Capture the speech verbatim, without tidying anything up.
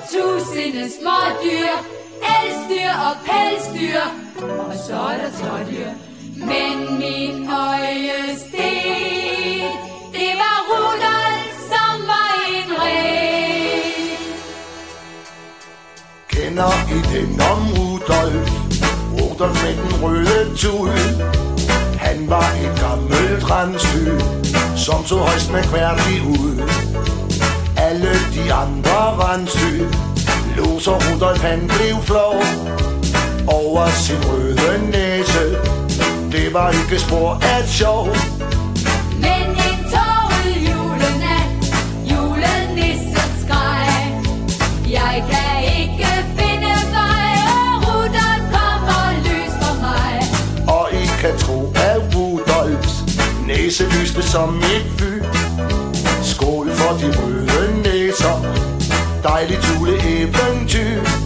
tusinde smådyr, elsdyr og pelsdyr, og så er der smådyr. Men min øjesten, det var Rudolf, som var en ren. Kender I den om Rudolf? Rudolf med den røde tud. Han var et gammelt rensdyr, som så højst med kværdig ud. Alle de andre rensdyr lå, så Rudolf han blev flov over sin røde næse. Det var ikke spor af sjov. Men en tåget julenat, julenissen skreg, jeg kan ikke finde vej, og Rudolf kommer lys for mig. Og I kan tro, at Rudolfs næse lyste som et fy. Skål for de røde næser, dejligt juleeventyr.